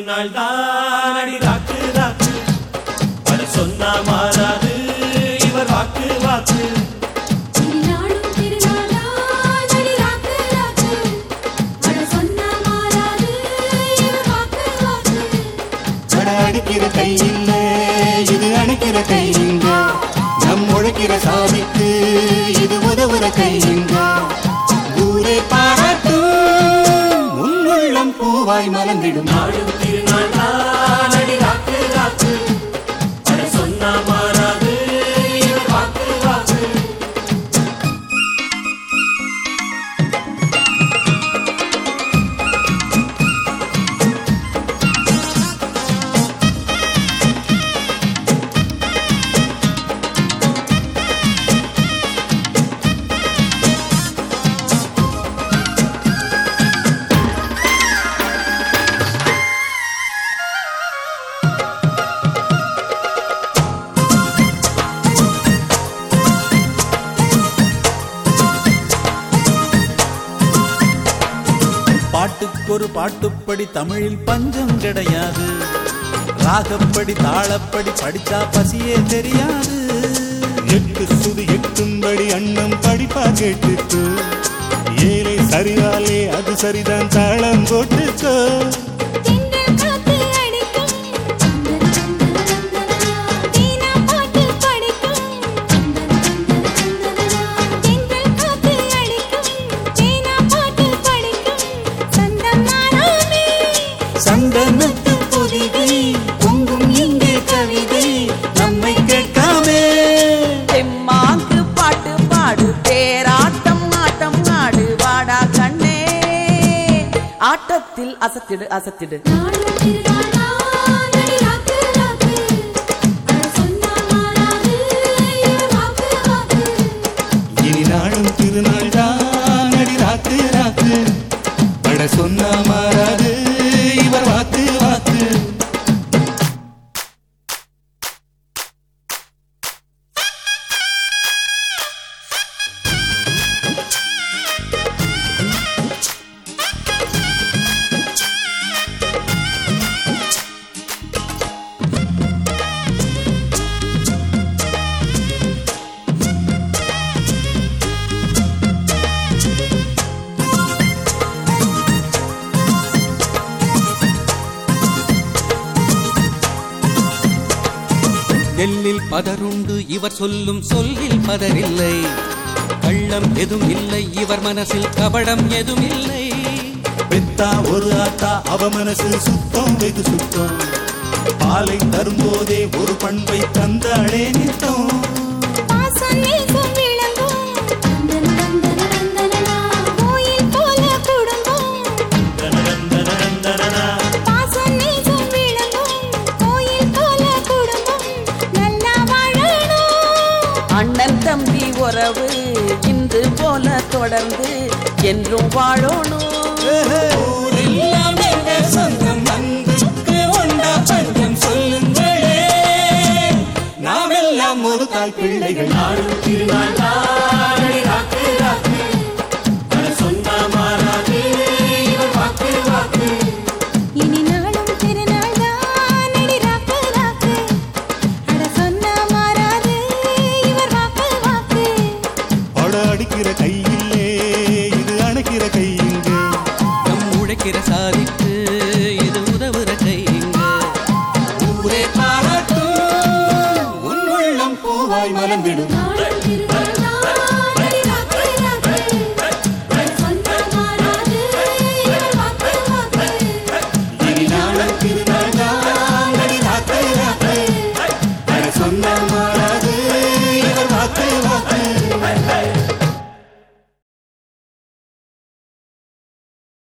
திருநாள் தான் அடி ராக்கு ராக்கு அட சொன்னா மாறாது இவர் வாக்கு வாக்கு அடிக்கிற கை இல்ல இது அணைக்கிற கை இங்க நம் உழைக்கிற சாதிக்கு இது உதவுற கை இங்க ஊரே பாராட்டு முன்னுள்ளம் பூவாய் மலர்ந்திடும் நாடும் திருநாள் தான் அடி ராக்கு ராக்கு அட சொன்னா மாறாது இவர் வாக்கு வாக்கு பாட்டுக்கொரு பாட்டுப்படி தமிழில் பஞ்சம் கிடையாது. ராகப்படி தாளப்படி படிச்சா பசியே தெரியாது. எட்டு சுது எட்டும்படி அண்ணம் படிப்பா கேட்டுக்கோ. ஏழை சரியாலே அது சரிதான் தாளம் போட்டுக்கோ. சந்தனத்து பொதிகை பொங்கும் இங்கே கவிதை நம்மை கேட்காமே. தெம்மாங்கு பாட்டு பாடு தேராட்டம் ஆட்டம் ஆடு வாடா கண்ணே. ஆட்டத்தில் அசத்திடு அசத்திடு இனி நாளும் திருநாள் தான் அடி ராக்கு ராக்கு பட சொன்னா மாறாது இவர் வாக்கு வாக்கு. நெல்லில் பதருண்டு இவர் சொல்லும் சொல்லில் பதரில்லை. கள்ளம் எதுவும் இல்லை இவர் மனசில் கபடம் எதுவும் இல்லை. பெத்தா ஒரு ஆத்தா அவ மனசு சுத்தம் வெகு சுத்தம். பாலை தரும்போதே ஒரு பண்பை தந்தாளே நித்தம். அண்ணன் தம்பி உறவு இன்று போல தொடர்ந்து என்றும் வாழணும். நாமெல்லாம் ஒரு தாய் பிள்ளைகள். நாடும் திருநாள் தான் அடி ராக்கு ராக்கு அட சொன்னா மாறாது இவர் வாக்கு வாக்கு இனி நாளும் திருநாள் தான் அடி ராக்கு ராக்கு அட சொன்னா மாறாது இவர் வாக்கு வாக்கு. பட அடிக்கிற கையிலே இது அணைக்கிற கை இங்க நம் உழைக்கிற சாதிக்கு இது உதவுற கை இங்க. ஊரே பாராட்டும் உன் உள்ளம் பூவாய் மலர்ந்திடும். நாளும் திருநாள்